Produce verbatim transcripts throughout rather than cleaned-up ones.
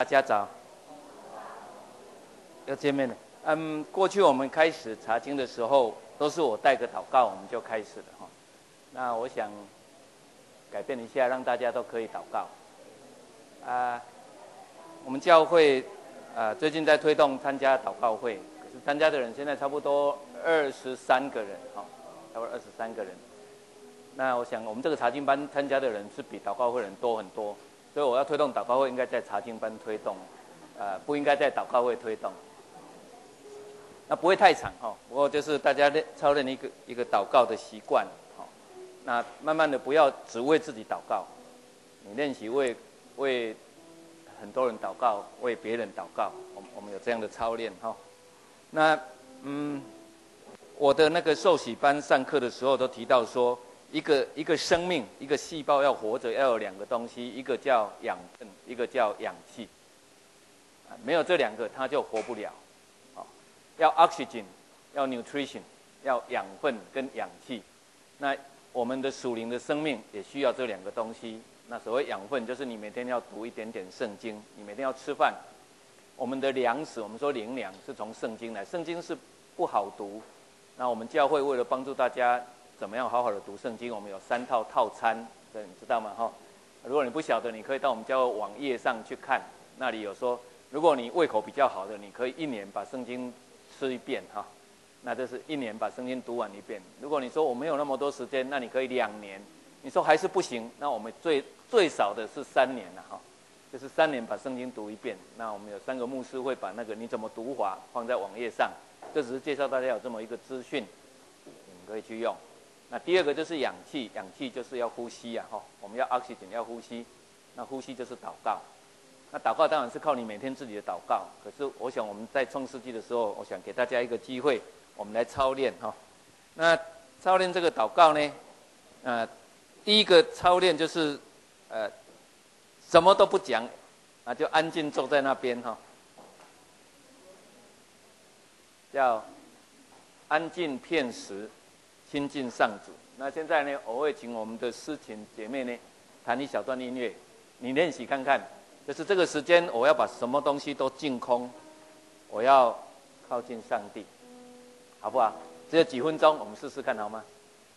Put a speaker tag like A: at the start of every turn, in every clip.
A: 大家早，要见面了。嗯，过去我们开始查经的时候，都是我带个祷告，我们就开始了哈。那我想改变一下，让大家都可以祷告。啊，我们教会啊最近在推动参加祷告会，可是参加的人现在差不多二十三个人哈，差不多二十三个人。那我想我们这个查经班参加的人是比祷告会人多很多。所以我要推动祷告会，应该在查经班推动，呃，不应该在祷告会推动。那不会太长哈，不过就是大家练操练一个一个祷告的习惯，好，那慢慢的不要只为自己祷告，你练习为为很多人祷告，为别人祷告，我们我们有这样的操练哈。那嗯，我的那个受洗班上课的时候都提到说。一个一个生命，一个细胞要活着，要有两个东西，一个叫养分，一个叫氧气。没有这两个，它就活不了。要 oxygen， 要 nutrition， 要养分跟氧气。那我们的属灵的生命也需要这两个东西。那所谓养分，就是你每天要读一点点圣经，你每天要吃饭。我们的粮食，我们说灵粮是从圣经来，圣经是不好读。那我们教会为了帮助大家。怎么样好好的读圣经？我们有三套套餐，对，你知道吗？哈，如果你不晓得，你可以到我们教会网页上去看，那里有说，如果你胃口比较好的，你可以一年把圣经吃一遍，哈，那这是一年把圣经读完一遍。如果你说我没有那么多时间，那你可以两年。你说还是不行，那我们最最少的是三年了，哈，就是三年把圣经读一遍。那我们有三个牧师会把那个你怎么读法放在网页上，这只是介绍大家有这么一个资讯，你们可以去用。那第二个就是氧气，氧气就是要呼吸啊，哈，我们要 oxygen 要呼吸，那呼吸就是祷告。那祷告当然是靠你每天自己的祷告，可是我想我们在创世纪的时候，我想给大家一个机会，我们来操练哈。那操练这个祷告呢，呃，第一个操练就是呃，什么都不讲，啊，就安静坐在那边哈，叫安静片时。亲近上主。那现在呢，我会请我们的诗琴姐妹呢，弹一小段音乐，你练习看看。就是这个时间，我要把什么东西都净空，我要靠近上帝，好不好？只有几分钟，我们试试看好吗？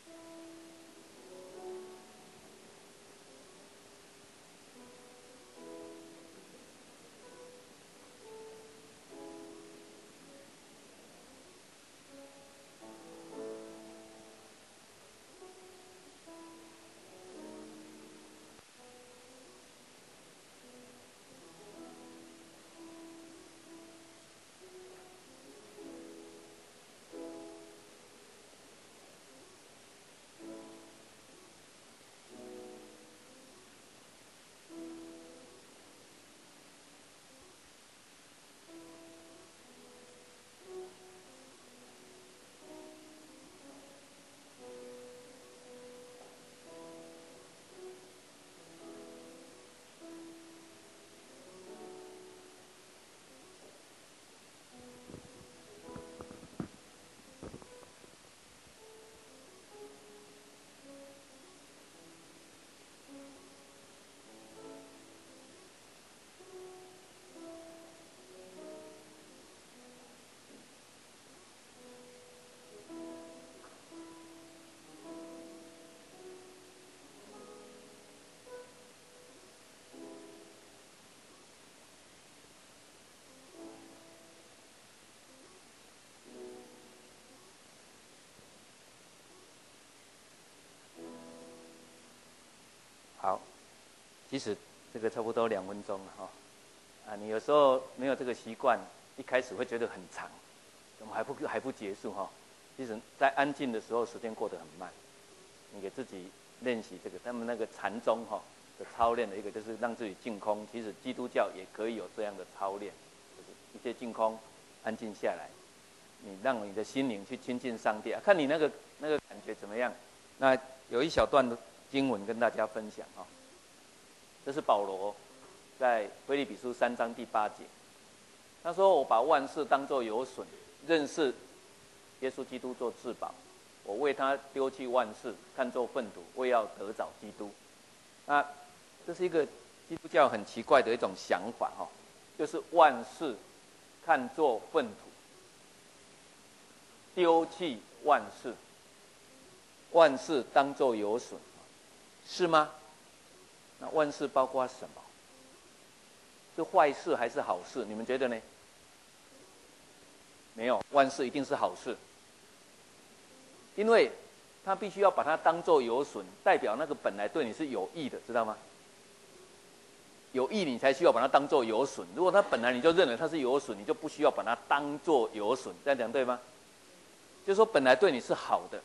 A: 好，其实这个差不多两分钟了哈。啊，你有时候没有这个习惯，一开始会觉得很长，怎么还不还不结束哈？其实，在安静的时候，时间过得很慢。你给自己练习这个，他们那个禅宗哈的操练的一个，就是让自己净空。其实基督教也可以有这样的操练，就是一切净空，安静下来，你让你的心灵去亲近上帝啊，看你那个那个感觉怎么样。那有一小段的经文跟大家分享哈，这是保罗在腓立比书三章第八节，他说：“我把万事当作有损，认识耶稣基督做至宝，我为他丢弃万事，看作粪土，为要得着基督。”那这是一个基督教很奇怪的一种想法哈。 就是万事看作粪土，丢弃万事，万事当作有损，是吗？那万事包括什么？是坏事还是好事？你们觉得呢？没有，万事一定是好事，因为他必须要把它当作有损，代表那个本来对你是有益的，知道吗？有益你才需要把它当作有损，如果它本来你就认为它是有损，你就不需要把它当作有损，这样讲对吗？就是说本来对你是好的，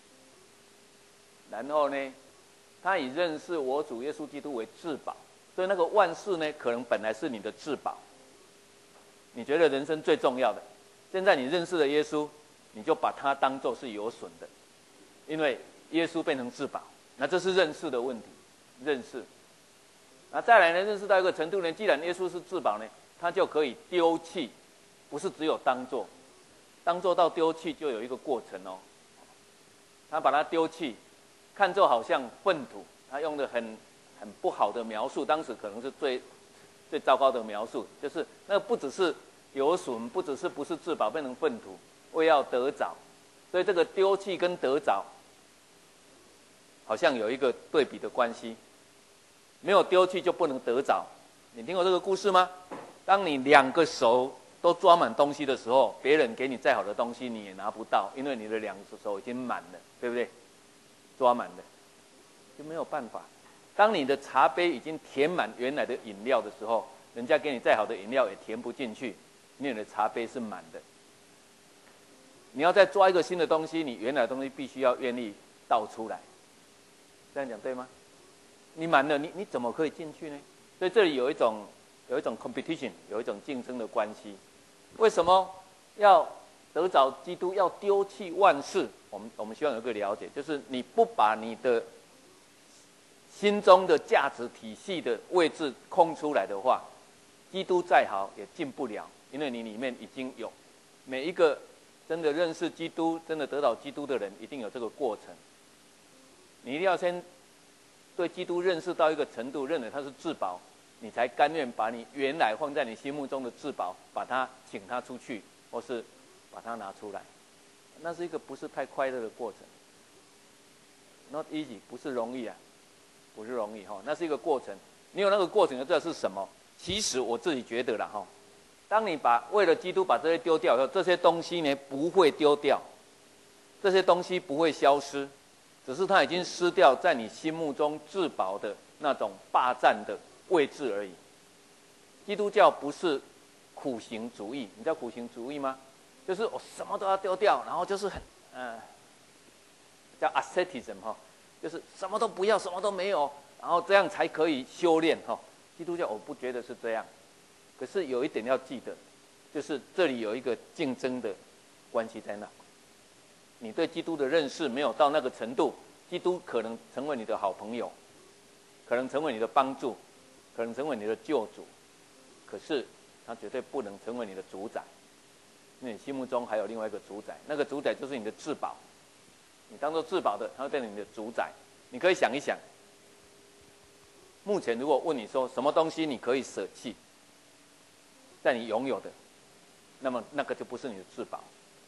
A: 然后呢，他以认识我主耶稣基督为至宝，所以那个万事呢，可能本来是你的至宝，你觉得人生最重要的，现在你认识了耶稣，你就把它当作是有损的，因为耶稣变成至宝，那这是认识的问题，认识。那再来呢，认识到一个程度呢，既然耶稣是至宝呢，他就可以丢弃，不是只有当作，当作到丢弃就有一个过程哦。他把它丢弃，看作好像粪土，他用的很很不好的描述，当时可能是最最糟糕的描述，就是那不只是有损，不只是不是至宝变成粪土，为要得着，所以这个丢弃跟得着，好像有一个对比的关系。没有丢弃就不能得着，你听过这个故事吗？当你两个手都装满东西的时候，别人给你再好的东西你也拿不到，因为你的两只手已经满了，对不对？装满了就没有办法。当你的茶杯已经填满原来的饮料的时候，人家给你再好的饮料也填不进去，因为你的茶杯是满的。你要再抓一个新的东西，你原来的东西必须要愿意倒出来，这样讲对吗？你满了，你你怎么可以进去呢？所以这里有一种有一种 competition， 有一种竞争的关系。为什么要得着基督，要丢弃万事？我们我们希望有一个了解，就是你不把你的心中的价值体系的位置空出来的话，基督再好也进不了，因为你里面已经有。每一个真的认识基督、真的得到基督的人，一定有这个过程。你一定要先对基督认识到一个程度，认为他是至宝，你才甘愿把你原来放在你心目中的至宝，把它请他出去，或是把它拿出来。那是一个不是太快乐的过程。Not easy， 不是容易啊，不是容易哈，那是一个过程。你有那个过程，就知道是什么。其实我自己觉得啦哈，当你把为了基督把这些丢掉以后，这些东西呢不会丢掉，这些东西不会消失。只是它已经失掉在你心目中至宝的那种霸占的位置而已。基督教不是苦行主义，你知道苦行主义吗？就是我什么都要丢掉，然后就是很呃叫 asceticism 哈，就是什么都不要，什么都没有，然后这样才可以修炼哈。基督教我不觉得是这样，可是有一点要记得，就是这里有一个竞争的关系在那。你对基督的认识没有到那个程度，基督可能成为你的好朋友，可能成为你的帮助，可能成为你的救主，可是他绝对不能成为你的主宰，因为你心目中还有另外一个主宰，那个主宰就是你的至宝，你当做至宝的，他会变成你的主宰。你可以想一想，目前如果问你说什么东西你可以舍弃，在你拥有的，那么那个就不是你的至宝。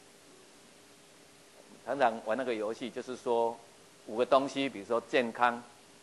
A: 常常玩那个游戏，就是说五个东西，比如说健康、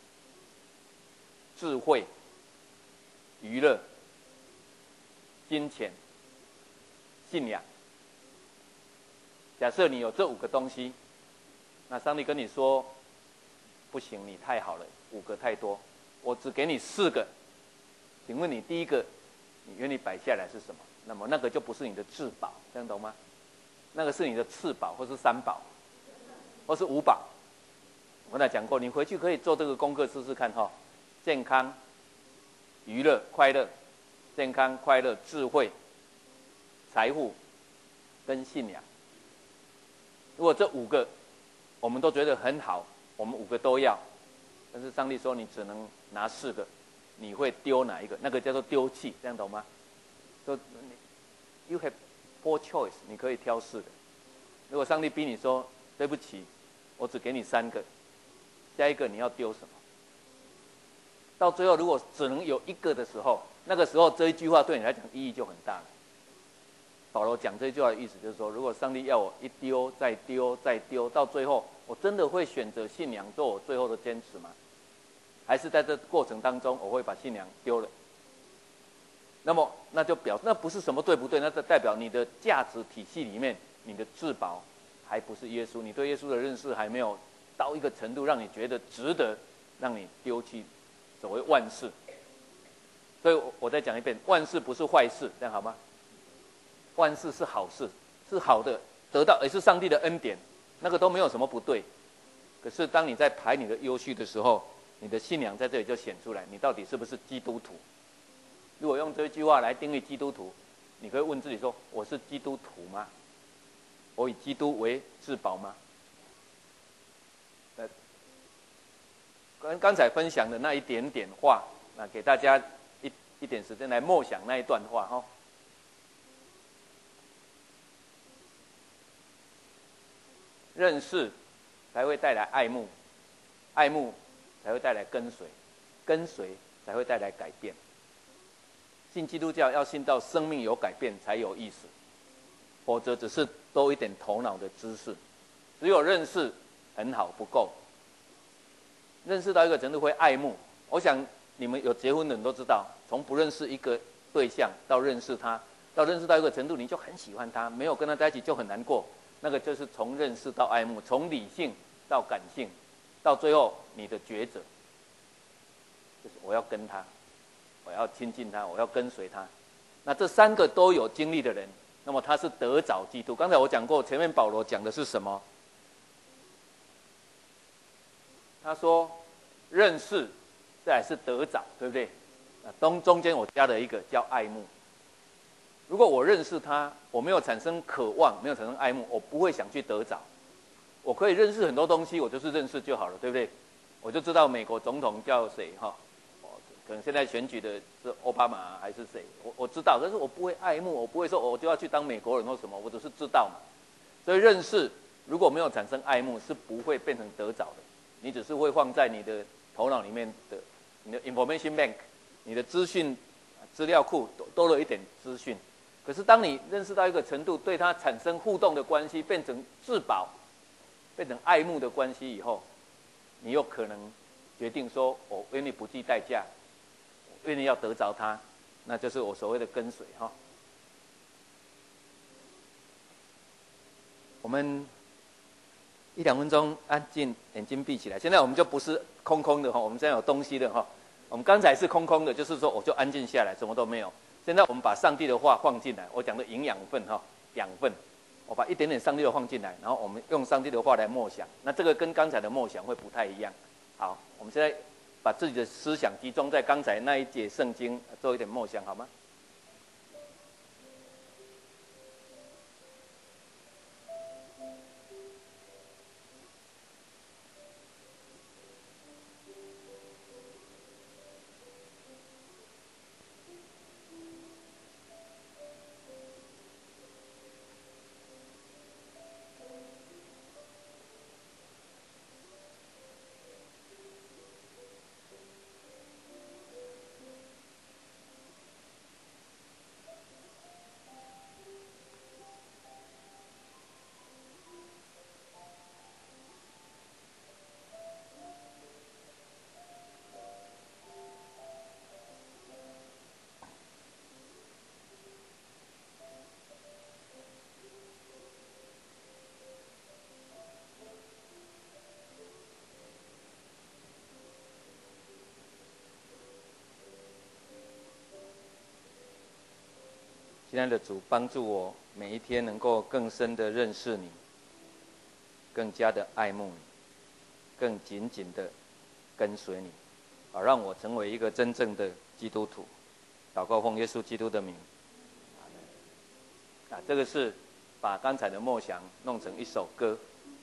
A: 智慧、娱乐、金钱、信仰。假设你有这五个东西，那上帝跟你说，不行，你太好了，五个太多，我只给你四个。请问你第一个，你愿意摆下来是什么？那么那个就不是你的至宝，这样懂吗？那个是你的次宝，或是三宝，或是五宝。我刚才讲过，你回去可以做这个功课试试看哈。健康、娱乐、快乐、健康、快乐、智慧、财富跟信仰。如果这五个我们都觉得很好，我们五个都要，但是上帝说你只能拿四个，你会丢哪一个？那个叫做丢弃，这样懂吗？说 you have four choice， 你可以挑四个。如果上帝逼你说对不起，我只给你三个，下一个你要丢什么？到最后如果只能有一个的时候， 那个时候这一句话对你来讲意义就很大了。保罗讲这句话的意思就是说，如果上帝要我一丢再丢再丢，到最后我真的会选择信仰做我最后的坚持吗？还是在这过程当中我会把信仰丢了？那么那就表那不是什么对不对，那就代表你的价值体系里面，你的至宝还不是耶稣，你对耶稣的认识还没有到一个程度，让你觉得值得让你丢弃所谓万事。所以我再讲一遍，万事不是坏事，这样好吗？万事是好事，是好的，得到也是上帝的恩典，那个都没有什么不对。可是当你在排你的优序的时候，你的信仰在这里就显出来，你到底是不是基督徒？如果用这句话来定义基督徒，你可以问自己说：我是基督徒吗？我以基督为至宝吗？跟刚才分享的那一点点话，那给大家一一点时间来默想那一段话哈。认识才会带来爱慕，爱慕才会带来跟随，跟随才会带来改变。信基督教要信到生命有改变才有意思，否则只是多一点头脑的知识。只有认识很好不够，认识到一个程度会爱慕。我想你们有结婚的人都知道，从不认识一个对象到认识他，到认识到一个程度你就很喜欢他，没有跟他在一起就很难过。那个就是从认识到爱慕，从理性到感性，到最后你的抉择，就是我要跟他，我要亲近他，我要跟随他。那这三个都有经历的人，那么他是得着基督。刚才我讲过，前面保罗讲的是什么？他说认识，再来是得着，对不对？那中中间我加了一个叫爱慕。如果我认识他，我没有产生渴望，没有产生爱慕，我不会想去得着。我可以认识很多东西，我就是认识就好了，对不对？我就知道美国总统叫谁哈，可能现在选举的是奥巴马还是谁，我我知道，但是我不会爱慕，我不会说我就要去当美国人或什么，我只是知道嘛。所以认识如果没有产生爱慕，是不会变成得着的。你只是会放在你的头脑里面的，你的 information bank， 你的资讯资料库多了一点资讯。可是当你认识到一个程度，对它产生互动的关系，变成至宝，变成爱慕的关系以后，你有可能决定说，我愿意不计代价，我愿意要得着它，那就是我所谓的跟随哈。我们一两分钟安静，眼睛闭起来。现在我们就不是空空的哈，我们现在有东西的哈。我们刚才是空空的，就是说我就安静下来，什么都没有。现在我们把上帝的话放进来，我讲的营养分哈，养分，我把一点点上帝的话放进来，然后我们用上帝的话来默想。那这个跟刚才的默想会不太一样。好，我们现在把自己的思想集中在刚才那一节圣经，做一点默想，好吗？亲爱的主，帮助我每一天能够更深的认识你，更加的爱慕你，更紧紧的跟随你，好让我成为一个真正的基督徒。祷告奉耶稣基督的名。啊，这个是把刚才的梦想弄成一首歌。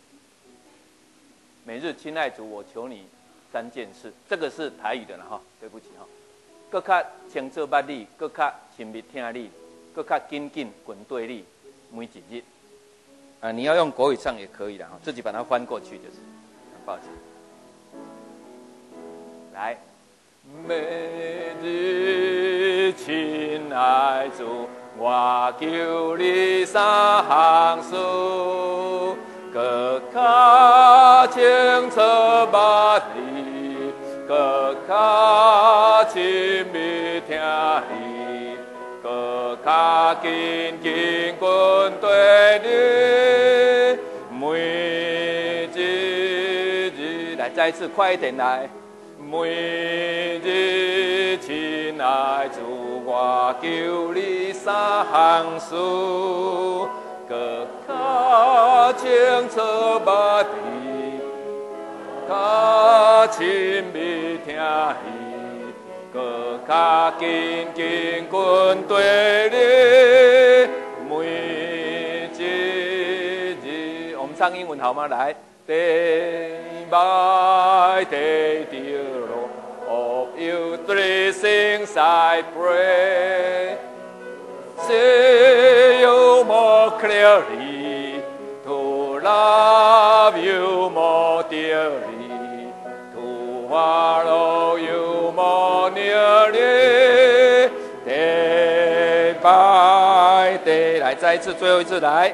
A: 每日亲爱主，我求你三件事，这个是台语的了哈，对不起哈。更较清楚捌你，更较亲密听你。更较紧紧滚对你每一日啊，你要用国语唱也可以的哈，自己把它翻过去就是。抱歉，来，每日亲爱主，我求你三项事，搁较清楚捌你，搁较亲密听你，搁较紧紧跟对你，每一日来，再一次快一点来。每日亲爱主，我求你三项事，搁较清楚捌你，较亲密听你，搁较紧紧跟对你，每一日。我们唱英文好吗？来。Day by day, dear Lord, of you three things I pray. See you more clearly, to love you more dearly, to follow you more nearly. Day by day， 来，再一次，最后一次，来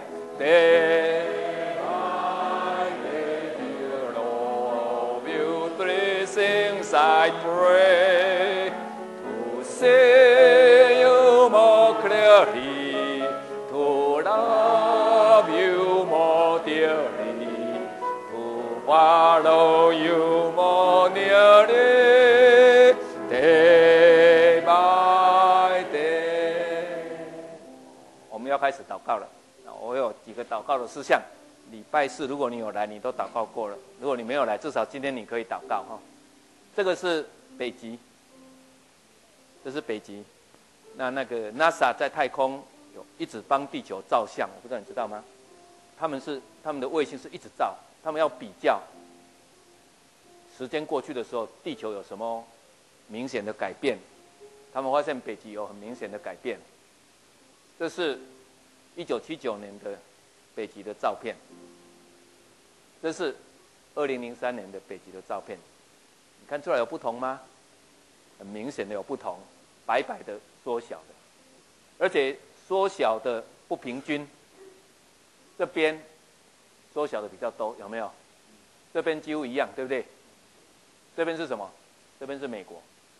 A: ，Day。I pray to see you more clearly, to love you more dearly, to follow you more nearly, day by day。我们要开始祷告了。我有几个祷告的事项。礼拜四如果你有来，你都祷告过了；如果你没有来，至少今天你可以祷告哈。这个是北极，这是北极。那那个 NASA 在太空有一直帮地球照相，我不知道你知道吗？他们是他们的卫星是一直照，他们要比较时间过去的时候，地球有什么明显的改变。他们发现北极有很明显的改变。这是一九七九年的北极的照片，这是二零零三年的北极的照片。看出来有不同吗？很明显的有不同，白白的缩小的，而且缩小的不平均。这边缩小的比较多，有没有？这边几乎一样，对不对？这边是什么？这边是美国，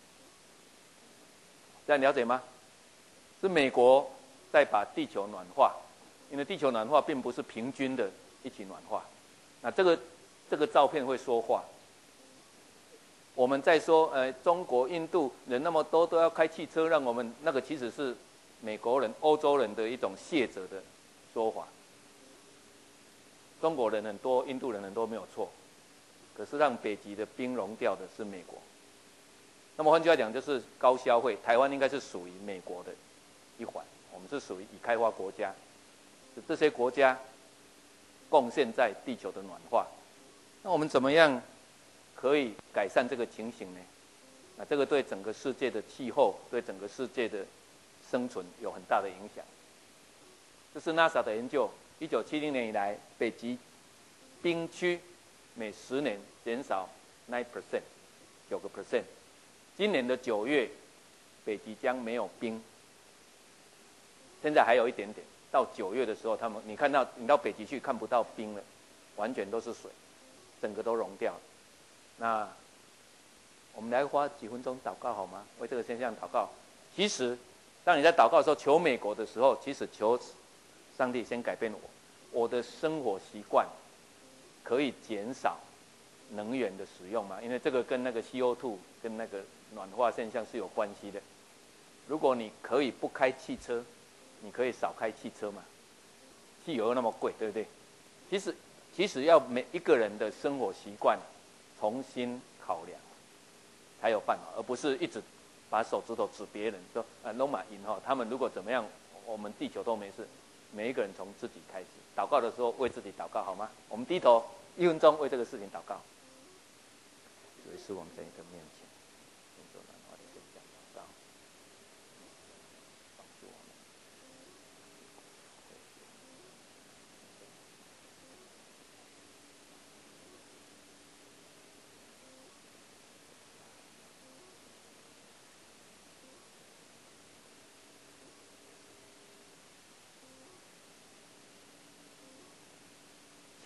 A: 这样了解吗？是美国在把地球暖化，因为地球暖化并不是平均的一起暖化。那这个这个照片会说话。我们在说，呃，中国、印度人那么多都要开汽车，让我们那个其实是美国人、欧洲人的一种谢责的说法。中国人很多，印度人很多没有错，可是让北极的冰融掉的是美国。那么换句话讲，就是高消费，台湾应该是属于美国的一环，我们是属于已开发国家，这些国家贡献在地球的暖化。那我们怎么样可以改善这个情形呢？那这个对整个世界的气候，对整个世界的生存有很大的影响。这是 NASA 的研究，一九七零年以来，北极冰区每十年减少 nine percent， 九个 percent。今年的九月，北极将没有冰。现在还有一点点，到九月的时候，他们你看到你到北极去看不到冰了，完全都是水，整个都融掉了。那我们来花几分钟祷告好吗？为这个现象祷告。其实，当你在祷告的时候，求美国的时候，其实求上帝先改变我，我的生活习惯可以减少能源的使用嘛？因为这个跟那个 C O 二 跟那个暖化现象是有关系的。如果你可以不开汽车，你可以少开汽车嘛？汽油那么贵，对不对？其实，其实要每一个人的生活习惯重新考量，才有办法，而不是一直把手指头指别人说啊，罗马赢哈，他们如果怎么样，我们地球都没事。每一个人从自己开始，祷告的时候为自己祷告好吗？我们低头一分钟为这个事情祷告。主耶稣，我们在你的面前，领受暖化的现象祷告，帮助我们。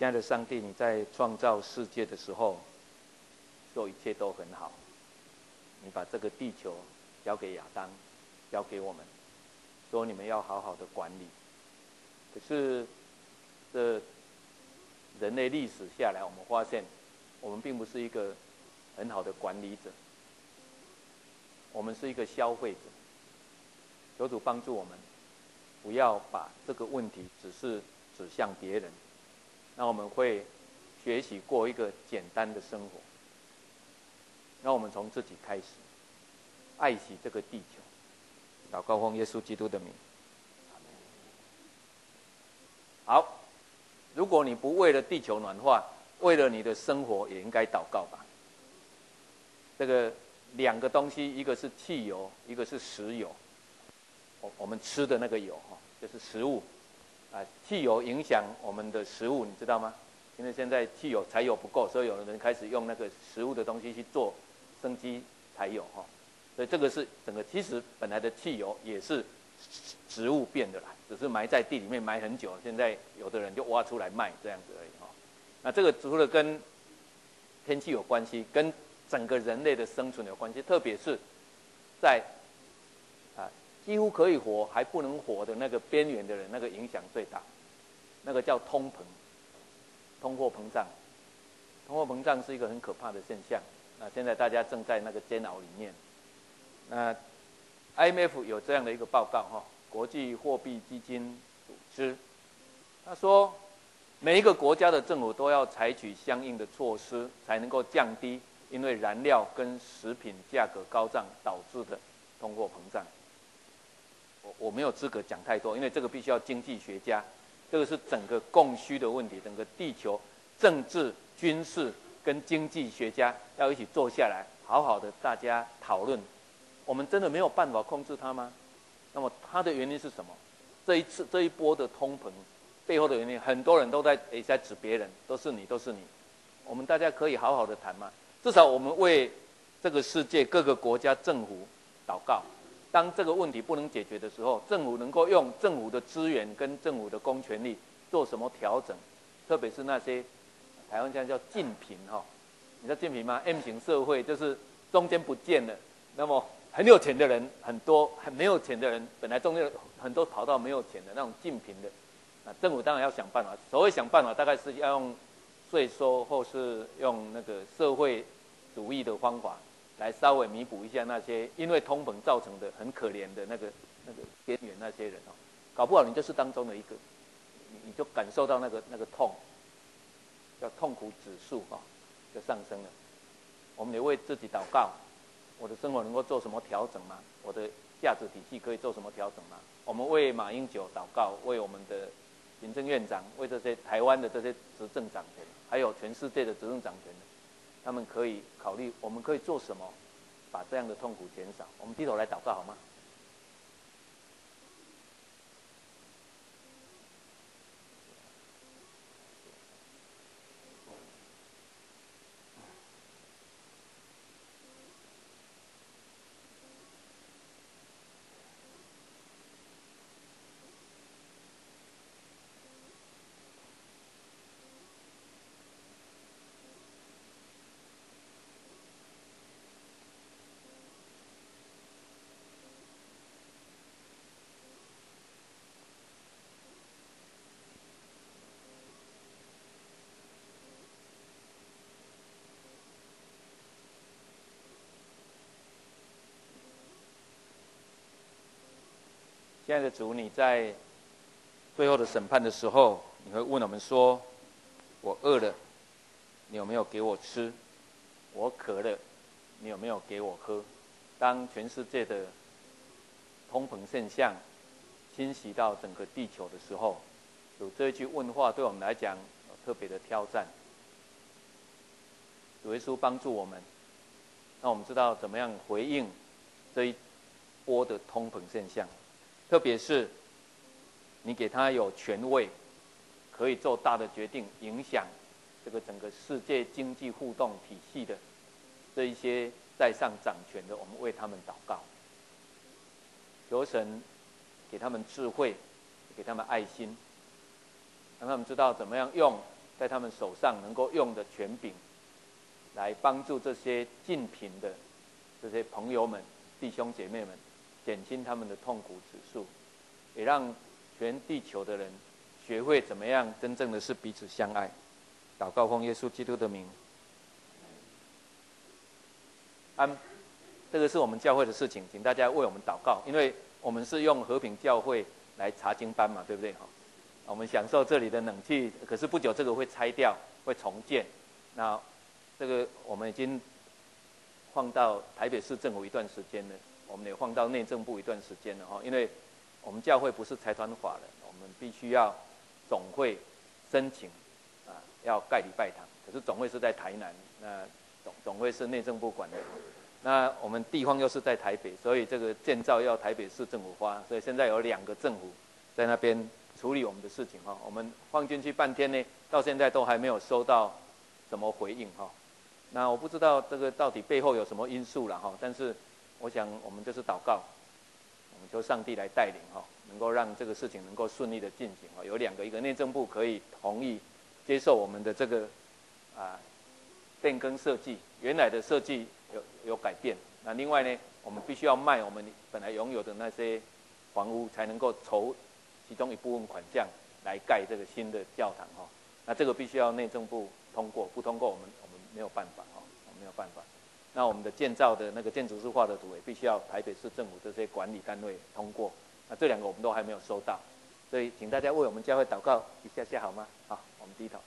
A: 亲爱的上帝，你在创造世界的时候，说一切都很好。你把这个地球交给亚当，交给我们，说你们要好好的管理。可是，这人类历史下来，我们发现，我们并不是一个很好的管理者，我们是一个消费者。求主帮助我们，不要把这个问题只是指向别人，那我们会学习过一个简单的生活。让我们从自己开始，爱惜这个地球。祷告奉耶稣基督的名。好，如果你不为了地球暖化，为了你的生活也应该祷告吧。这个两个东西，一个是汽油，一个是石油。我我们吃的那个油哈，就是食物啊。汽油影响我们的食物，你知道吗？因为现在汽油柴油不够，所以有人开始用那个食物的东西去做生机柴油哈。所以这个是整个，其实本来的汽油也是植物变的啦，只是埋在地里面埋很久，现在有的人就挖出来卖这样子而已哈。那这个除了跟天气有关系，跟整个人类的生存有关系，特别是在啊几乎可以活还不能活的那个边缘的人，那个影响最大。那个叫通膨，通货膨胀。通货膨胀是一个很可怕的现象。那现在大家正在那个煎熬里面。那 I M F 有这样的一个报告哈，国际货币基金组织，他说每一个国家的政府都要采取相应的措施，才能够降低因为燃料跟食品价格高涨导致的通货膨胀。我我没有资格讲太多，因为这个必须要经济学家，这个是整个供需的问题，整个地球政治、军事跟经济学家要一起坐下来，好好的大家讨论。我们真的没有办法控制它吗？那么它的原因是什么？这一次这一波的通膨背后的原因，很多人都在也在指别人，都是你，都是你。我们大家可以好好的谈吗？至少我们为这个世界各个国家政府祷告。当这个问题不能解决的时候，政府能够用政府的资源跟政府的公权力做什么调整？特别是那些台湾现在叫净贫哈，你知道净贫吗 ？M 型社会就是中间不见了，那么很有钱的人很多，很没有钱的人本来中间很多跑到没有钱的那种净贫的，啊，政府当然要想办法。所谓想办法，大概是要用税收或是用那个社会主义的方法，来稍微弥补一下那些因为通膨造成的很可怜的那个那个边缘那些人哦，搞不好你就是当中的一个，你你就感受到那个那个痛，叫痛苦指数哈，就上升了。我们也为自己祷告。我的生活能够做什么调整吗？我的价值体系可以做什么调整吗？我们为马英九祷告，为我们的行政院长，为这些台湾的这些执政掌权，还有全世界的执政掌权，他们可以考虑我们可以做什么，把这样的痛苦减少。我们低头来祷告好吗？亲爱的主，你在最后的审判的时候，你会问我们说：我饿了，你有没有给我吃？我渴了，你有没有给我喝？当全世界的通膨现象侵袭到整个地球的时候，有这一句问话对我们来讲有特别的挑战。主耶稣帮助我们，让我们知道怎么样回应这一波的通膨现象。特别是你给他有权位，可以做大的决定，影响这个整个世界经济互动体系的这一些在上掌权的，我们为他们祷告，求神给他们智慧，给他们爱心，让他们知道怎么样用在他们手上能够用的权柄，来帮助这些近贫的这些朋友们、弟兄姐妹们，减轻他们的痛苦指数，也让全地球的人学会怎么样真正的是彼此相爱。祷告奉耶稣基督的名。安，这个是我们教会的事情，请大家为我们祷告，因为我们是用和平教会来查经班嘛，对不对？我们享受这里的冷气，可是不久这个会拆掉，会重建。那这个我们已经放到台北市政府一段时间了，我们也放到内政部一段时间了哈。因为我们教会不是财团法人，我们必须要总会申请啊，要盖礼拜堂。可是总会是在台南，那总总会是内政部管的。那我们地方又是在台北，所以这个建造要台北市政府花，所以现在有两个政府在那边处理我们的事情哈。我们放进去半天呢，到现在都还没有收到什么回应哈。那我不知道这个到底背后有什么因素了哈，但是我想我们就是祷告，我们求上帝来带领哈，能够让这个事情能够顺利的进行哈。有两个，一个内政部可以同意接受我们的这个啊变更设计，原来的设计有有改变。那另外呢，我们必须要卖我们本来拥有的那些房屋，才能够筹其中一部分款项来盖这个新的教堂哈。那这个必须要内政部通过，不通过我们我们没有办法哈，我们没有办法。那我们的建造的那个建筑师画的图也必须要台北市政府这些管理单位通过。那这两个我们都还没有收到，所以请大家为我们教会祷告一下下好吗？好，我们低头。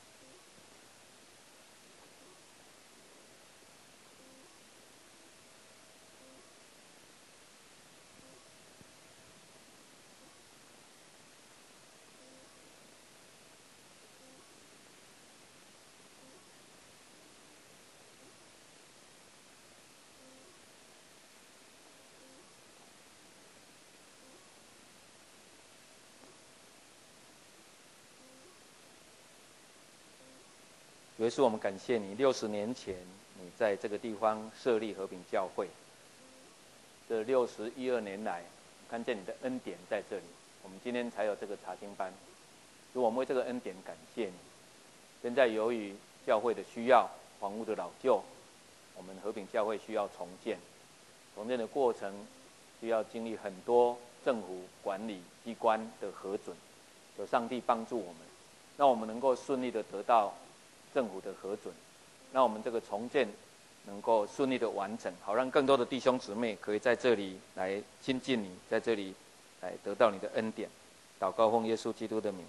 A: 主耶稣，我们感谢你，六十年前你在这个地方设立和平教会，这六十一二年来，看见你的恩典在这里，我们今天才有这个查经班，所以我们为这个恩典感谢你。现在由于教会的需要，房屋的老旧，我们和平教会需要重建，重建的过程需要经历很多政府管理机关的核准，有上帝帮助我们，让我们能够顺利的得到政府的核准，让我们这个重建能够顺利的完成，好让更多的弟兄姊妹可以在这里来亲近你，在这里来得到你的恩典。祷告奉耶稣基督的名。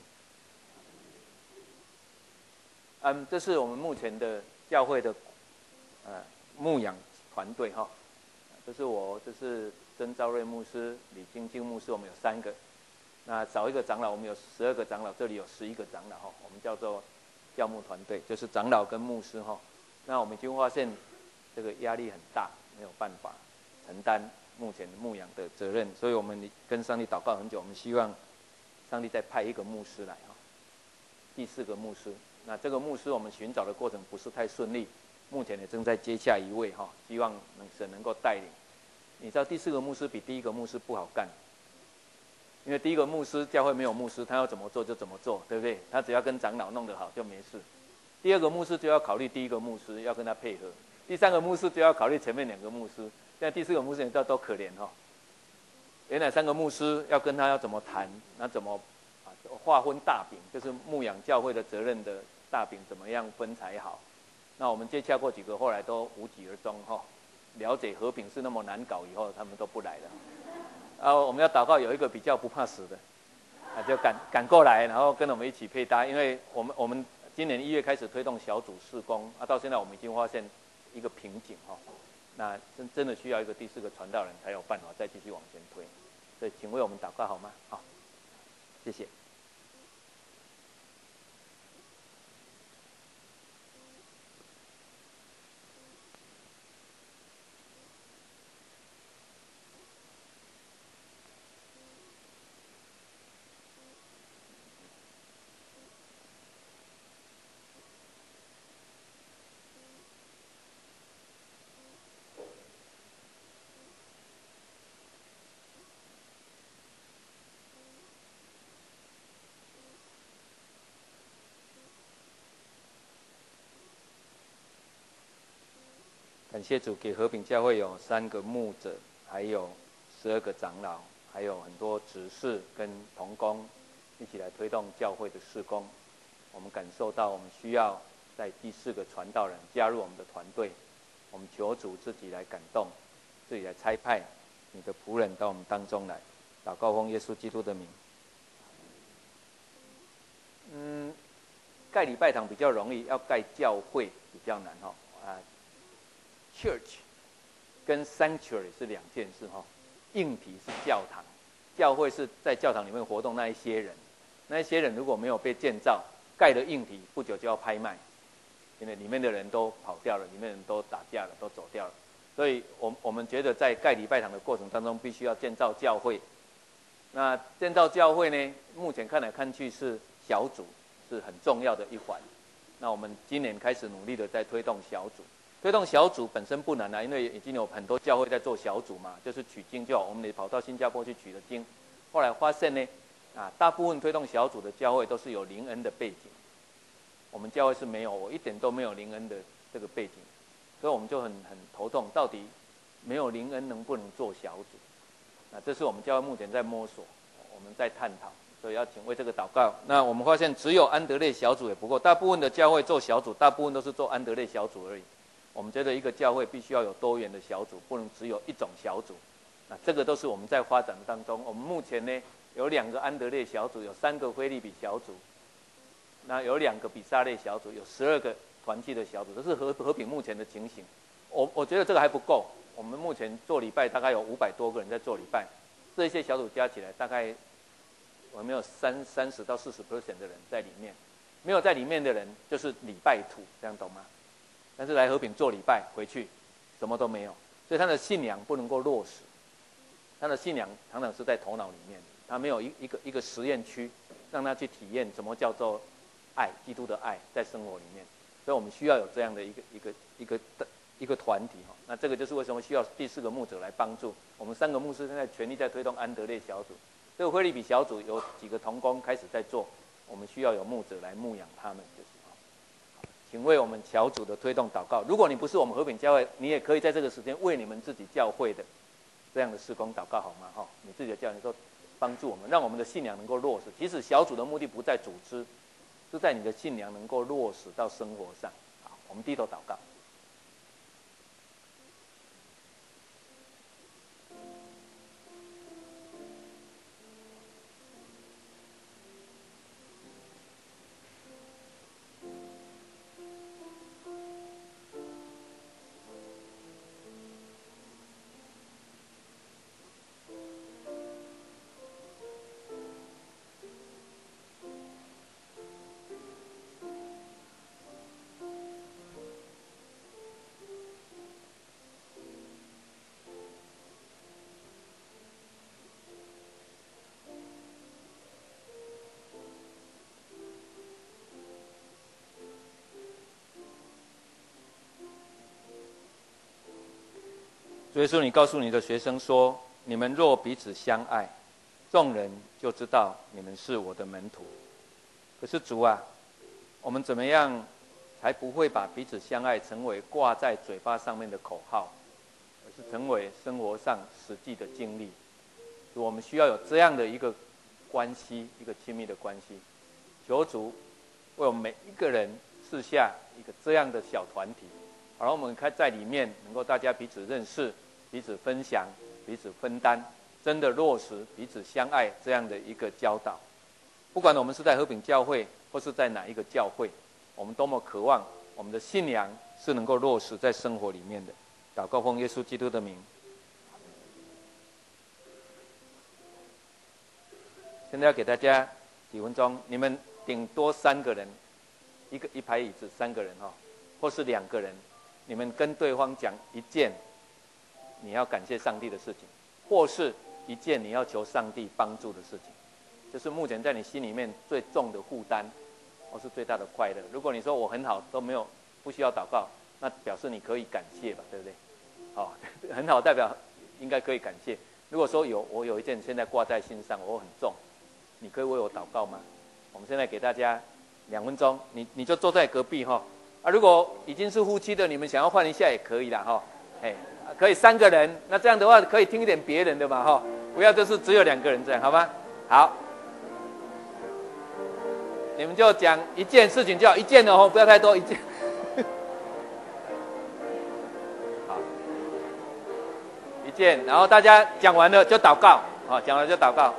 A: 嗯，这是我们目前的教会的呃牧养团队哈，这是我，这是曾昭瑞牧师、李金金牧师，我们有三个。那少一个长老，我们有十二个长老，这里有十一个长老哈，我们叫做教牧团队，就是长老跟牧师哈。那我们已经发现这个压力很大，没有办法承担目前牧养的责任，所以我们跟上帝祷告很久，我们希望上帝再派一个牧师来哈，第四个牧师。那这个牧师我们寻找的过程不是太顺利，目前也正在接下一位哈，希望能神能够带领。你知道第四个牧师比第一个牧师不好干，因为第一个牧师教会没有牧师，他要怎么做就怎么做，对不对？他只要跟长老弄得好就没事。第二个牧师就要考虑第一个牧师，要跟他配合。第三个牧师就要考虑前面两个牧师。现在第四个牧师你知道多可怜哈！原来三个牧师要跟他要怎么谈，那怎么啊划分大饼，就是牧养教会的责任的大饼怎么样分才好？那我们接洽过几个，后来都无疾而终哈。了解和平是那么难搞以后，他们都不来了。啊，我们要祷告有一个比较不怕死的，啊，就赶赶过来，然后跟我们一起配搭，因为我们我们今年一月开始推动小组事工，啊，到现在我们已经发现一个瓶颈哈，那真真的需要一个第四个传道人才有办法再继续往前推，所以请为我们祷告好吗？好，谢谢。 谢主给和平教会有三个牧者，还有十二个长老，还有很多执事跟同工，一起来推动教会的事工。我们感受到我们需要在第四个传道人加入我们的团队，我们求主自己来感动，自己来差派你的仆人到我们当中来。祷告奉耶稣基督的名。嗯，盖礼拜堂比较容易，要盖教会比较难哈。啊 ，church 跟 sanctuary 是两件事哈。硬体是教堂，教会是在教堂里面活动那一些人，那一些人如果没有被建造，盖的硬体不久就要拍卖，因为里面的人都跑掉了，里面的人都打架了，都走掉了。所以我我们觉得在盖礼拜堂的过程当中，必须要建造教会。那建造教会呢，目前看来看去是小组是很重要的一环。那我们今年开始努力的在推动小组，推动小组本身不难啊，因为已经有很多教会在做小组嘛，就是取经就好。我们也跑到新加坡去取了经，后来发现呢，啊，大部分推动小组的教会都是有灵恩的背景，我们教会是没有，我一点都没有灵恩的这个背景，所以我们就很很头痛，到底没有灵恩能不能做小组？那这是我们教会目前在摸索，我们在探讨。所以要请为这个祷告。那我们发现只有安德烈小组也不够，大部分的教会做小组，大部分都是做安德烈小组而已。我们觉得一个教会必须要有多元的小组，不能只有一种小组。那这个都是我们在发展当中。我们目前呢有两个安德烈小组，有三个腓立比小组，那有两个比撒类小组，有十二个团契的小组，这是和和平目前的情形。我我觉得这个还不够。我们目前做礼拜大概有五百多个人在做礼拜，这些小组加起来大概。我们有三三十到四十 percent 的人在里面，没有在里面的人就是礼拜土，这样懂吗？但是来和平做礼拜回去，什么都没有，所以他的信仰不能够落实，他的信仰常常是在头脑里面，他没有一一个一个实验区，让他去体验什么叫做爱，基督的爱在生活里面，所以我们需要有这样的一个一个一个一个团体哈。那这个就是为什么需要第四个牧者来帮助我们三个牧师，现在全力在推动安德烈小组。这个腓立比小组有几个同工开始在做，我们需要有牧者来牧养他们，就是请为我们小组的推动祷告。如果你不是我们和平教会，你也可以在这个时间为你们自己教会的这样的事工祷告，好吗？哈，你自己的教会都帮助我们，让我们的信仰能够落实。其实小组的目的不在组织，是在你的信仰能够落实到生活上。好，我们低头祷告。主耶稣，你告诉你的学生说：“你们若彼此相爱，众人就知道你们是我的门徒。”可是主啊，我们怎么样才不会把彼此相爱成为挂在嘴巴上面的口号，而是成为生活上实际的经历？主，我们需要有这样的一个关系，一个亲密的关系。求主为我们每一个人赐下一个这样的小团体，而我们开在里面能够大家彼此认识。彼此分享，彼此分担，真的落实彼此相爱这样的一个教导。不管我们是在和平教会，或是在哪一个教会，我们多么渴望我们的信仰是能够落实在生活里面的。祷告奉耶稣基督的名。现在要给大家几分钟，你们顶多三个人，一个一排椅子，三个人哈，或是两个人，你们跟对方讲一件你要感谢上帝的事情，或是一件你要求上帝帮助的事情，就是目前在你心里面最重的负担，或是最大的快乐。如果你说我很好，都没有不需要祷告，那表示你可以感谢吧，对不对？哦，很好，代表应该可以感谢。如果说有我有一件现在挂在心上，我很重，你可以为我祷告吗？我们现在给大家两分钟，你你就坐在隔壁哈。啊，如果已经是夫妻的，你们想要换一下也可以啦哈。 哎，可以三个人，那这样的话可以听一点别人的嘛，哈，不要就是只有两个人这样，好吗？好，你们就讲一件事情就好，一件哦，不要太多，一件。好，一件，然后大家讲完了就祷告，好，讲完了就祷告。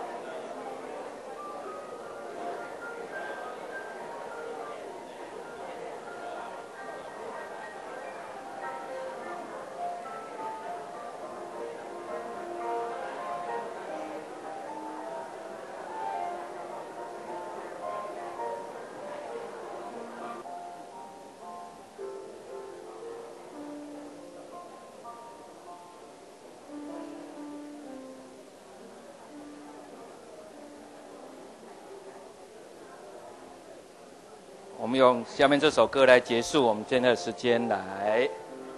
A: 我们用下面这首歌来结束我们今天的时间来。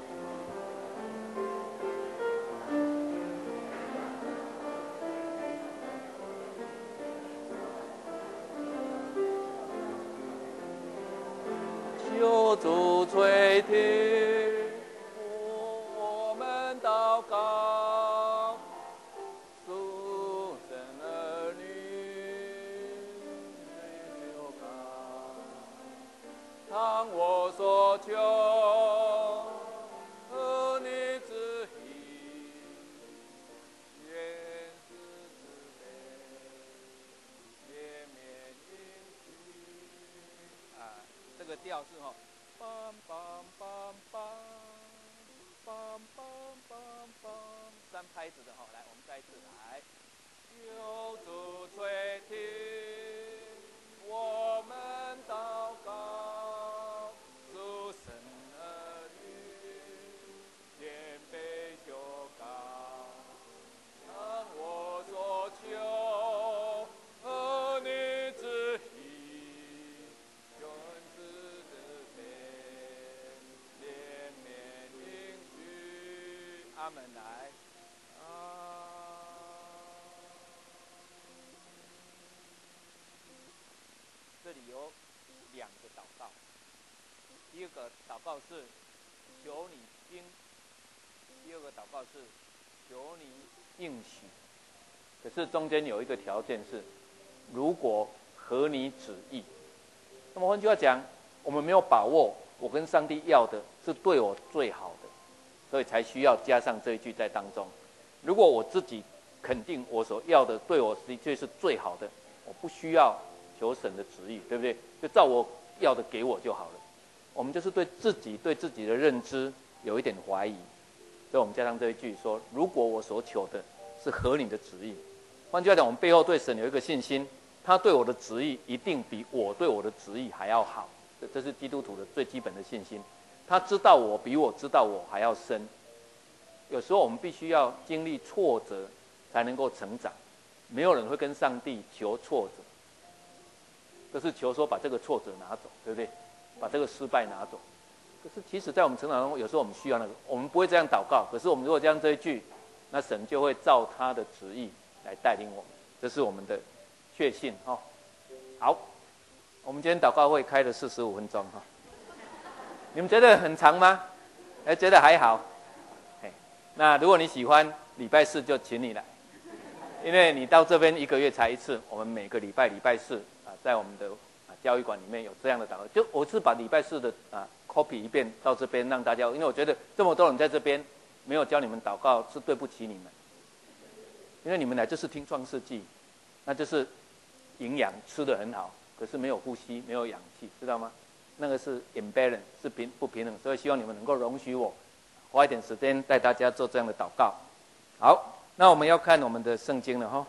A: 求主垂听我们祷告，属神儿女求告。倘我所求，合你旨意，愿是慈悲，怜悯应许。啊，这个调是哈，梆梆梆梆梆梆梆梆，三拍子的哈。来，我们再一次来，求主垂听我们祷告。他们来啊！这里有两个祷告，第一个祷告是求你应，第二个祷告是求你应许。可是中间有一个条件是，如果合你旨意。那么换句话讲，我们没有把握，我跟上帝要的是对我最好的。所以才需要加上这一句在当中。如果我自己肯定我所要的对我的确是最好的，我不需要求神的旨意，对不对？就照我要的给我就好了。我们就是对自己对自己的认知有一点怀疑，所以我们加上这一句说：如果我所求的是合你的旨意。换句话讲，我们背后对神有一个信心，他对我的旨意一定比我对我的旨意还要好。这是基督徒的最基本的信心。他知道我比我知道我还要深。有时候我们必须要经历挫折才能够成长。没有人会跟上帝求挫折，就是求说把这个挫折拿走，对不对？把这个失败拿走。可是其实在我们成长中，有时候我们需要那个，我们不会这样祷告。可是我们如果这样这一句，那神就会照他的旨意来带领我们。这是我们的确信哈、哦。好，我们今天祷告会开了四十五分钟哈。你们觉得很长吗？哎，觉得还好。哎，那如果你喜欢，礼拜四就请你来，因为你到这边一个月才一次。我们每个礼拜礼拜四啊，在我们的啊教育馆里面有这样的祷告。就我是把礼拜四的啊 copy 一遍到这边让大家，因为我觉得这么多人在这边没有教你们祷告是对不起你们，因为你们来就是听创世纪，那就是营养吃得很好，可是没有呼吸，没有氧气，知道吗？那个是 imbalance， 是平不平衡，所以希望你们能够容许我花一点时间带大家做这样的祷告。好，那我们要看我们的圣经了哈。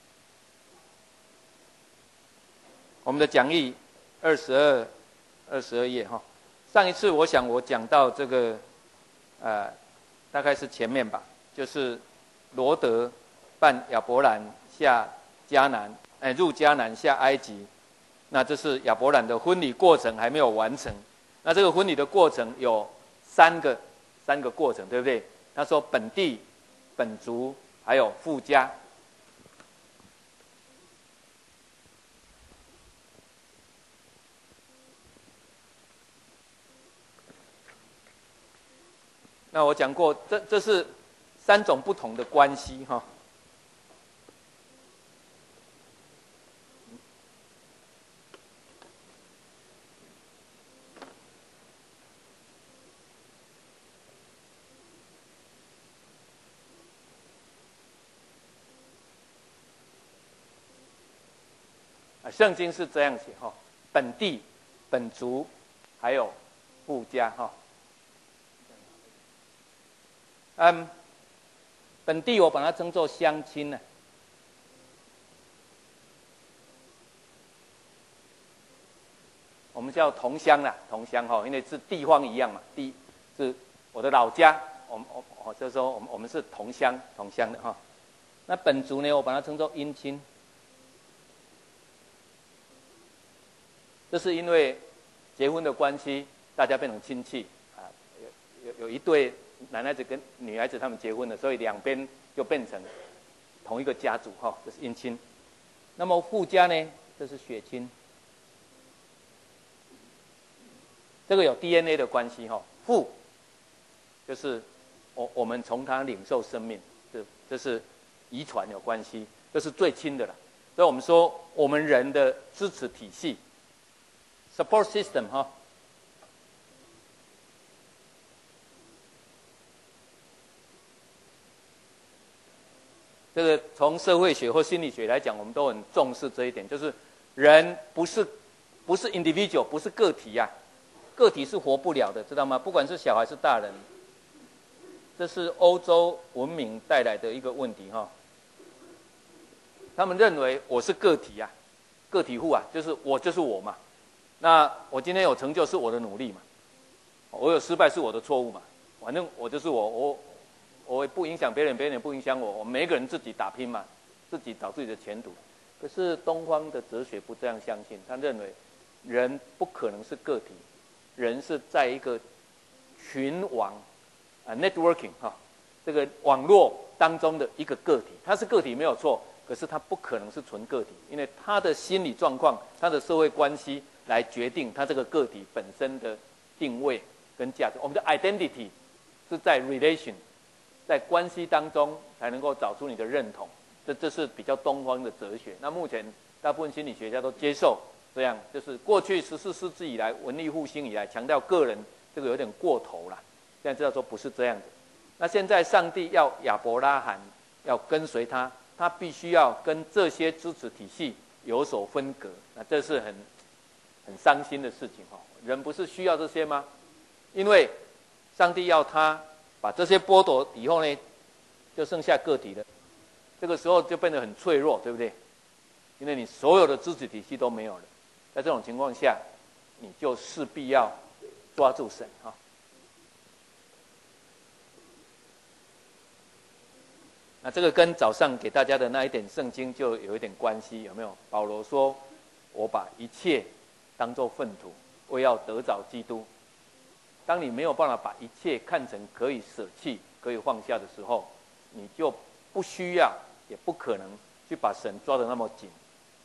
A: 我们的讲义二十二二十二页哈。上一次我想我讲到这个，呃，大概是前面吧，就是罗德办亚伯兰下迦南，哎，入迦南下埃及。那这是亚伯兰的婚礼过程还没有完成。那这个婚礼的过程有三个三个过程，对不对？他说本地、本族还有附加。 那我讲过，这这是三种不同的关系哈。啊，圣经是这样写哈，本地、本族，还有附加哈。嗯，本地我把它称作乡亲呢、啊。我们叫同乡啦，同乡哈，因为是地方一样嘛，地是我的老家，我们我我就是说我们我们是同乡同乡的哈。那本族呢，我把它称作姻亲。这是因为结婚的关系，大家变成亲戚啊，有有有一对男孩子跟女孩子他们结婚了，所以两边就变成同一个家族哈，这是姻亲。那么附加呢，这是血亲，这个有 D N A 的关系哈。父就是我我们从他领受生命，这这是遗传有关系，这是最亲的了。所以我们说我们人的支持体系。support system 哈，这个从社会学或心理学来讲，我们都很重视这一点，就是人不是不是 individual， 不是个体呀、啊，个体是活不了的，知道吗？不管是小孩是大人，这是欧洲文明带来的一个问题哈。他们认为我是个体呀、啊，个体户啊，就是我就是我嘛。那我今天有成就是我的努力嘛，我有失败是我的错误嘛，反正我就是我，我我不影响别人，别人也不影响我，我们每一个人自己打拼嘛，自己找自己的前途。可是东方的哲学不这样相信，他认为人不可能是个体，人是在一个群网啊 networking 哈，这个网络当中的一个个体，他是个体没有错，可是他不可能是纯个体，因为他的心理状况、他的社会关系。来决定他这个个体本身的定位跟价值。我们的 identity 是在 relation， 在关系当中才能够找出你的认同。这这是比较东方的哲学。那目前大部分心理学家都接受这样，就是过去十四世纪以来文艺复兴以来强调个人，这个有点过头了。现在知道说不是这样的。那现在上帝要亚伯拉罕要跟随他，他必须要跟这些支持体系有所分隔。那这是很。很伤心的事情哈，人不是需要这些吗？因为上帝要他把这些剥夺以后呢，就剩下个体了，这个时候就变得很脆弱，对不对？因为你所有的支持体系都没有了，在这种情况下，你就势必要抓住神哈。那这个跟早上给大家的那一点圣经就有一点关系，有没有？保罗说：“我把一切。”当作粪土，为要得着基督。当你没有办法把一切看成可以舍弃、可以放下的时候，你就不需要，也不可能去把神抓得那么紧。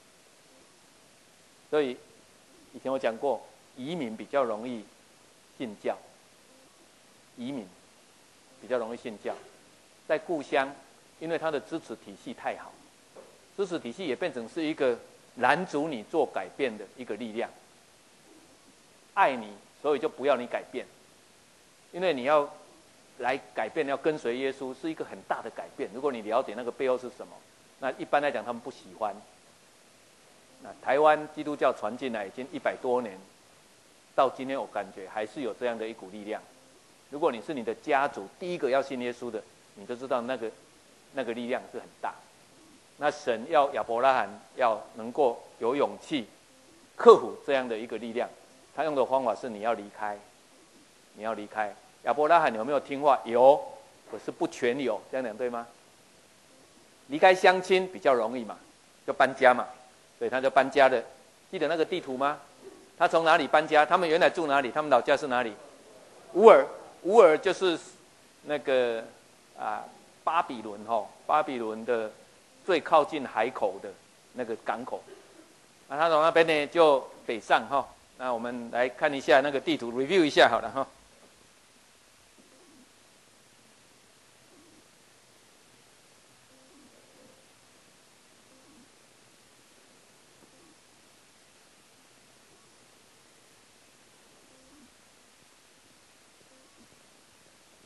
A: 所以，以前我讲过，移民比较容易信教，移民比较容易信教，在故乡，因为他的支持体系太好，支持体系也变成是一个拦阻你做改变的一个力量。爱你，所以就不要你改变，因为你要来改变，要跟随耶稣，是一个很大的改变。如果你了解那个背后是什么，那一般来讲他们不喜欢。那台湾基督教传进来已经一百多年，到今天我感觉还是有这样的一股力量。如果你是你的家族第一个要信耶稣的，你就知道那个那个力量是很大。那神要亚伯拉罕要能够有勇气克服这样的一个力量，他用的方法是你要离开，你要离开。亚伯拉罕有没有听话？有，可是不全有，这样讲对吗？离开乡亲比较容易嘛，就搬家嘛，所以他就搬家了。记得那个地图吗？他从哪里搬家？他们原来住哪里？他们老家是哪里？乌尔，乌尔就是那个啊巴比伦哈、哦，巴比伦的最靠近海口的那个港口。那他从那边呢就北上哈、哦。那我们来看一下那个地图 ，review 一下好了哈。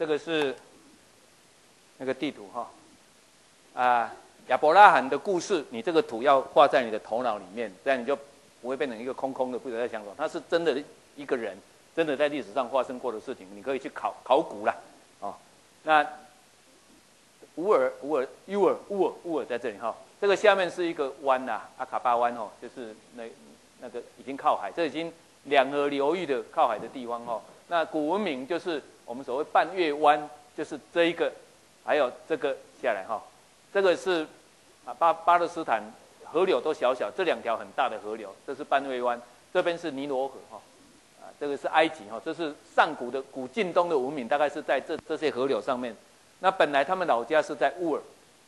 A: 这个是那个地图哈，啊，亚伯拉罕的故事，你这个图要画在你的头脑里面，这样你就不会变成一个空空的，不知道在想什么。他是真的一个人，真的在历史上发生过的事情，你可以去考考古啦，哦，那乌尔乌尔乌尔乌尔乌尔在这里哈，这个下面是一个湾呐，阿卡巴湾哦，就是那那个已经靠海，这已经两河流域的靠海的地方哈。那古文明就是我们所谓半月湾，就是这一个，还有这个下来哈，这个是啊巴巴勒斯坦河流都小小，这两条很大的河流，这是半月湾，这边是尼罗河哈，啊这个是埃及哈，这是上古的古近东的文明，大概是在这这些河流上面。那本来他们老家是在乌尔，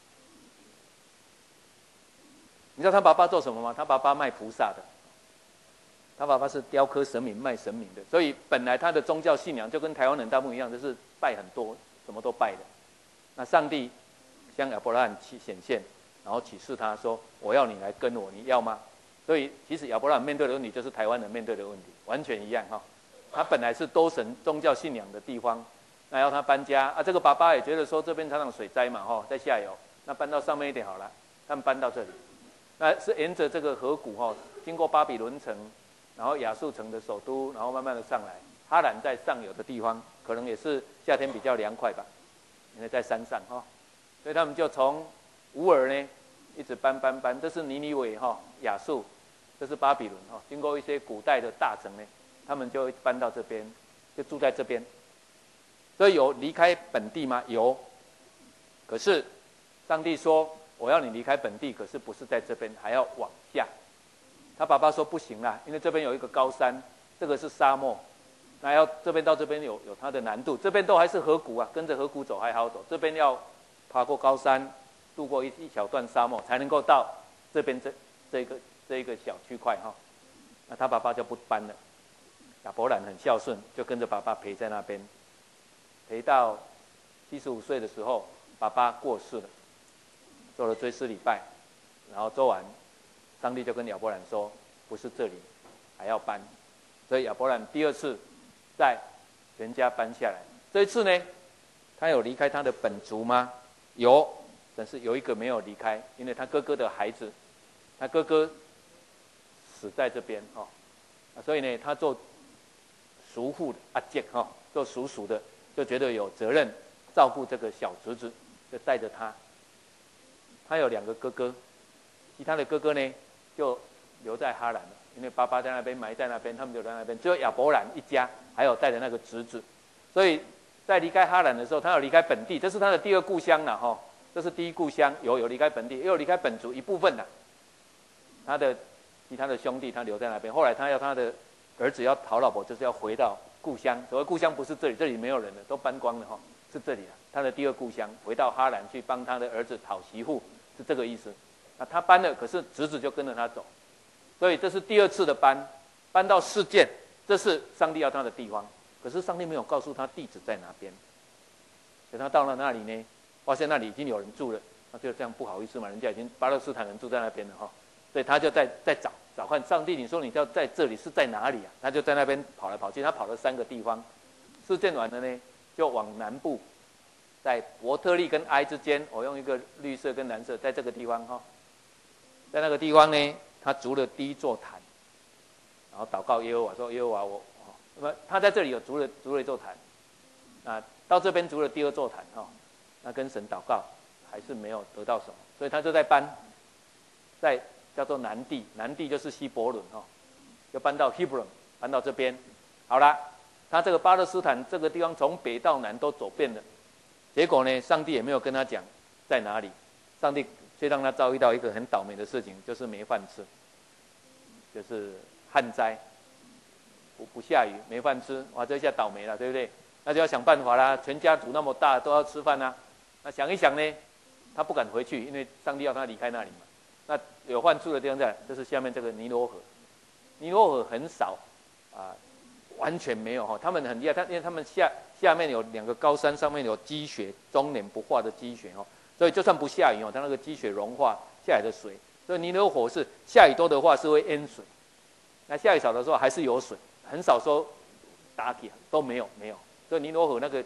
A: 你知道他爸爸做什么吗？他爸爸卖菩萨的。他爸爸是雕刻神明、卖神明的，所以本来他的宗教信仰就跟台湾人大部分一样，就是拜很多，什么都拜的。那上帝向亚伯拉罕显现，然后启示他说：“我要你来跟我，你要吗？”所以其实亚伯拉罕面对的问题就是台湾人面对的问题，完全一样哈。他本来是多神宗教信仰的地方，那要他搬家啊，这个爸爸也觉得说这边常常水灾嘛哈，在下游，那搬到上面一点好了，他们搬到这里，那是沿着这个河谷哈，经过巴比伦城。然后亚述城的首都，然后慢慢的上来，哈兰在上游的地方，可能也是夏天比较凉快吧，因为在山上哈，所以他们就从乌尔呢一直搬搬搬，这是尼尼微哈，亚述，这是巴比伦哈，经过一些古代的大城呢，他们就搬到这边，就住在这边。所以有离开本地吗？有，可是上帝说我要你离开本地，可是不是在这边，还要往下。他爸爸说不行啦，因为这边有一个高山，这个是沙漠，那要这边到这边有有它的难度，这边都还是河谷啊，跟着河谷走还好走，这边要爬过高山，渡过一一小段沙漠，才能够到这边这这个这一个小区块哈。那他爸爸就不搬了，亚伯兰很孝顺，就跟着爸爸陪在那边，陪到七十五岁的时候，爸爸过世了，做了追思礼拜，然后做完。上帝就跟亚伯兰说：“不是这里，还要搬。”所以亚伯兰第二次在全家搬下来。这一次呢，他有离开他的本族吗？有，但是有一个没有离开，因为他哥哥的孩子，他哥哥死在这边哈、哦，所以呢，他做叔父的阿健哈，做叔叔的就觉得有责任照顾这个小侄子，就带着他。他有两个哥哥，其他的哥哥呢？就留在哈兰了，因为爸爸在那边埋在那边，他们就在那边。只有亚伯兰一家，还有带着那个侄子，所以在离开哈兰的时候，他有离开本地，这是他的第二故乡了哈。这是第一故乡，有有离开本地，也有离开本族一部分了。他的其他的兄弟他留在那边，后来他要他的儿子要讨老婆，就是要回到故乡。所谓故乡不是这里，这里没有人了，都搬光了哈，是这里了。他的第二故乡，回到哈兰去帮他的儿子讨媳妇，是这个意思。那他搬了，可是侄子就跟着他走，所以这是第二次的搬，搬到事件，这是上帝要他的地方，可是上帝没有告诉他地址在哪边，所以他到了那里呢，发现那里已经有人住了，那就这样不好意思嘛，人家已经巴勒斯坦人住在那边了哈，所以他就在在找找看上帝，你说你要在这里是在哪里啊？他就在那边跑来跑去，他跑了三个地方，事件完了呢，就往南部，在伯特利跟埃之间，我用一个绿色跟蓝色，在这个地方哈。在那个地方呢，他筑了第一座坛，然后祷告耶和华说：“耶和华我，那么他在这里有筑了筑了一座坛，啊，到这边筑了第二座坛哈，那跟神祷告还是没有得到什么，所以他就在搬，在叫做南地，南地就是希伯伦哈，就搬到 Hebron， 搬到这边，好了，他这个巴勒斯坦这个地方从北到南都走遍了，结果呢，上帝也没有跟他讲在哪里，上帝。却让他遭遇到一个很倒霉的事情，就是没饭吃，就是旱灾，不不下雨，没饭吃，哇，这下倒霉了，对不对？那就要想办法啦，全家族那么大都要吃饭啊。那想一想呢，他不敢回去，因为上帝要他离开那里嘛。那有饭吃的地方在，就是下面这个尼罗河，尼罗河很少啊，完全没有哈。他们很厉害，他因为他们下下面有两个高山，上面有积雪，终年不化的积雪哈。所以就算不下雨哦，它那个积雪融化下来的水，所以尼罗河是下雨多的话是会淹水，那下雨少的时候还是有水，很少说打起都没有没有。所以尼罗河那个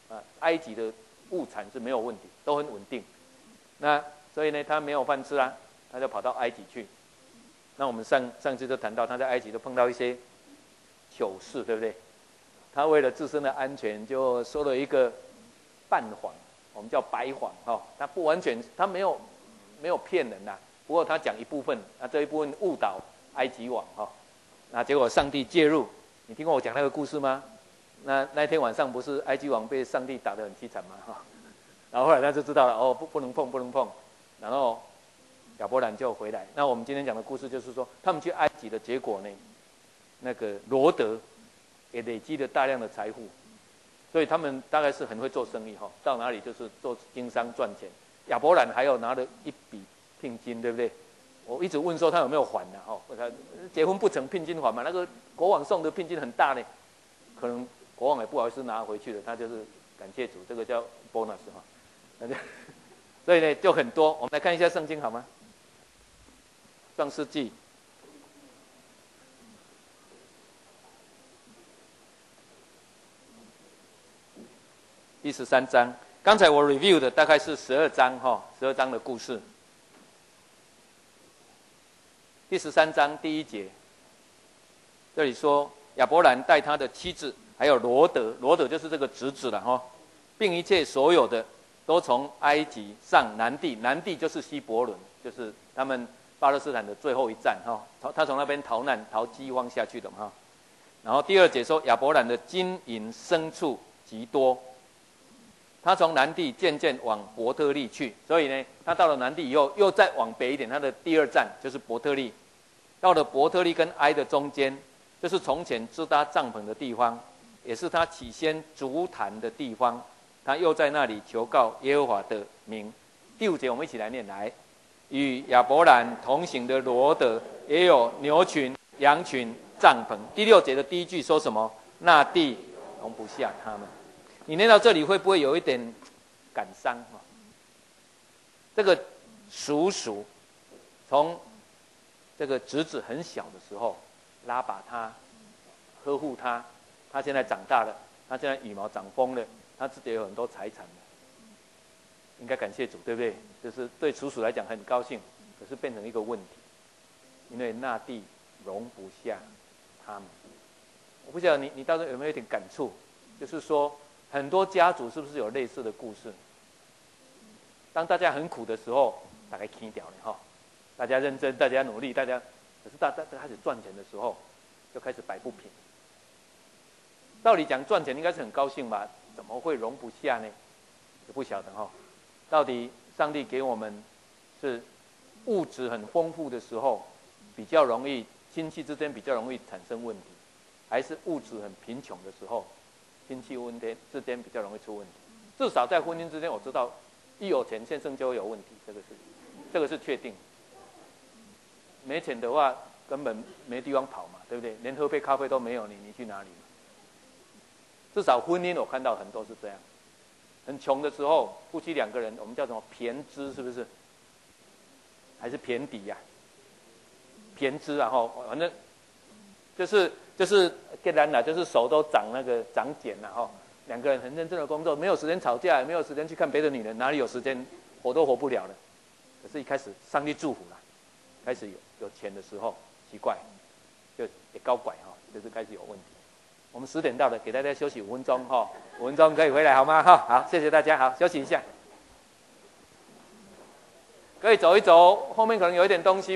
A: 啊，埃及的物产是没有问题，都很稳定。那所以呢，他没有饭吃啊，他就跑到埃及去。那我们上上次就谈到，他在埃及都碰到一些糗事，对不对？他为了自身的安全，就说了一个半谎，我们叫白谎哈、哦。他不完全，他没有没有骗人呐、啊，不过他讲一部分，那这一部分误导埃及王哈、哦。那结果上帝介入，你听过我讲那个故事吗？那那天晚上不是埃及王被上帝打得很凄惨吗？哈，然后后来他就知道了，哦，不不能碰，不能碰。然后亚伯兰就回来。那我们今天讲的故事就是说，他们去埃及的结果呢，那个罗德也累积了大量的财富，所以他们大概是很会做生意哈，到哪里就是做经商赚钱。亚伯兰还有拿了一笔聘金，对不对？我一直问说他有没有还呢？哦，他结婚不成聘金还嘛？那个国王送的聘金很大呢，可能国王也不好意思拿回去了，他就是感谢主，这个叫 bonus 哈。那就所以呢就很多。我们来看一下圣经好吗？创世纪第十三章，刚才我 review 的大概是十二章哈，十二章的故事。第十三章第一节，这里说亚伯兰带他的妻子，还有罗德，罗德就是这个侄子了哈，并一切所有的，都从埃及上南地，南地就是希伯伦，就是他们巴勒斯坦的最后一站哈，他从那边逃难，逃饥荒下去的嘛哈。然后第二节说亚伯兰的金银牲畜极多。他从南地渐渐往伯特利去，所以呢，他到了南地以后，又再往北一点，他的第二站就是伯特利。到了伯特利跟埃的中间，就是从前支搭帐篷的地方，也是他起先筑坛的地方。他又在那里求告耶和华的名。第五节我们一起来念来，与亚伯兰同行的罗德也有牛群、羊群、帐篷。第六节的第一句说什么？那地容不下他们。你念到这里会不会有一点感伤？这个叔叔从这个侄子很小的时候拉拔他、呵护他，他现在长大了，他现在羽毛长丰了，他自己有很多财产了，应该感谢主，对不对？就是对叔叔来讲很高兴，可是变成一个问题，因为那地容不下他们。我不晓得你你到时候有没有一点感触，就是说。很多家族是不是有类似的故事？当大家很苦的时候，大概轻掉了哈，大家认真，大家努力，大家，可是大家开始赚钱的时候，就开始摆不平。道理讲赚钱应该是很高兴吧？怎么会容不下呢？也不晓得哈。到底上帝给我们是物质很丰富的时候，比较容易亲戚之间比较容易产生问题，还是物质很贫穷的时候？亲戚婚姻之间比较容易出问题，至少在婚姻之间，我知道一有钱，先生就会有问题，这个是，这个是确定。没钱的话，根本没地方跑嘛，对不对？连喝杯咖啡都没有，你你去哪里嘛？至少婚姻我看到很多是这样，很穷的时候，夫妻两个人，我们叫什么偏支，是不是？还是偏底呀、啊？偏支啊，吼，反正就是。就是跟然啦，就是手都长那个长茧了哈。两个人很认真的工作，没有时间吵架，也没有时间去看别的女人，哪里有时间活都活不了了。可是，一开始上帝祝福了，开始有有钱的时候，奇怪，就也高拐哈，就是开始有问题。我们十点到了，给大家休息五分钟哈，五分钟可以回来好吗？哈，好，谢谢大家，好，休息一下，可以走一走，后面可能有一点东西。